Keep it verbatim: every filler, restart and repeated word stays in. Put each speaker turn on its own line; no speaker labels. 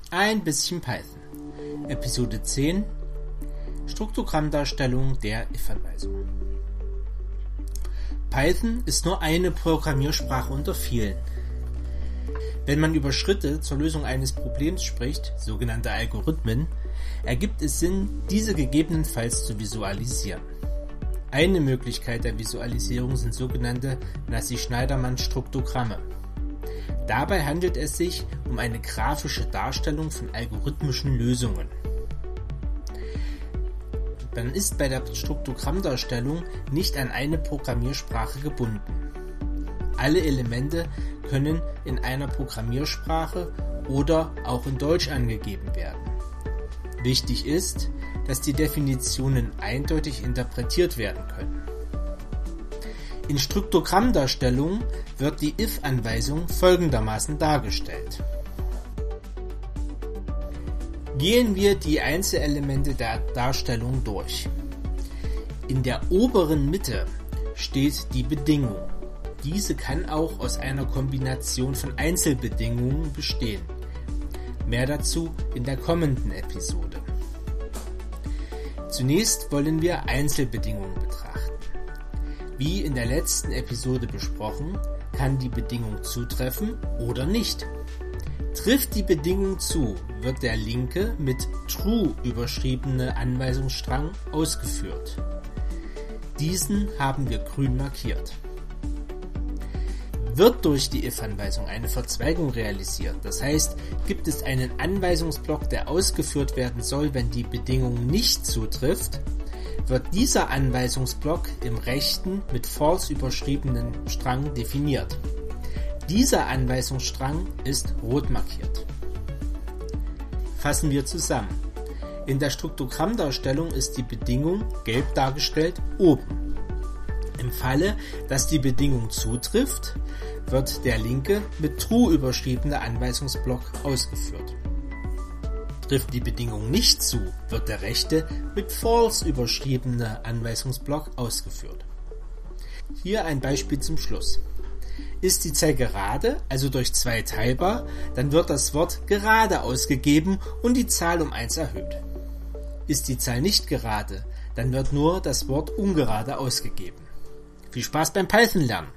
Ein bisschen Python. Episode zehn. Struktogrammdarstellung der if-Anweisung. Python ist nur eine Programmiersprache unter vielen. Wenn man über Schritte zur Lösung eines Problems spricht, sogenannte Algorithmen, ergibt es Sinn, diese gegebenenfalls zu visualisieren. Eine Möglichkeit der Visualisierung sind sogenannte Nassy-Schneiderman-Struktogramme. Dabei handelt es sich um eine grafische Darstellung von algorithmischen Lösungen. Man ist bei der Struktogrammdarstellung nicht an eine Programmiersprache gebunden. Alle Elemente können in einer Programmiersprache oder auch in Deutsch angegeben werden. Wichtig ist, dass die Definitionen eindeutig interpretiert werden können. In Struktogrammdarstellung wird die if-Anweisung folgendermaßen dargestellt. Gehen wir die Einzelelemente der Darstellung durch. In der oberen Mitte steht die Bedingung. Diese kann auch aus einer Kombination von Einzelbedingungen bestehen. Mehr dazu in der kommenden Episode. Zunächst wollen wir Einzelbedingungen betrachten. Wie in der letzten Episode besprochen, kann die Bedingung zutreffen oder nicht. Trifft die Bedingung zu, wird der linke mit True überschriebene Anweisungsstrang ausgeführt. Diesen haben wir grün markiert. Wird durch die if-Anweisung eine Verzweigung realisiert, das heißt, gibt es einen Anweisungsblock, der ausgeführt werden soll, wenn die Bedingung nicht zutrifft, wird dieser Anweisungsblock im rechten mit False überschriebenen Strang definiert. Dieser Anweisungsstrang ist rot markiert. Fassen wir zusammen. In der Struktogrammdarstellung ist die Bedingung gelb dargestellt oben. Im Falle, dass die Bedingung zutrifft, wird der linke mit True überschriebene Anweisungsblock ausgeführt. Trifft die Bedingung nicht zu, wird der rechte mit False überschriebene Anweisungsblock ausgeführt. Hier ein Beispiel zum Schluss. Ist die Zahl gerade, also durch zwei teilbar, dann wird das Wort gerade ausgegeben und die Zahl um eins erhöht. Ist die Zahl nicht gerade, dann wird nur das Wort ungerade ausgegeben. Viel Spaß beim Python lernen!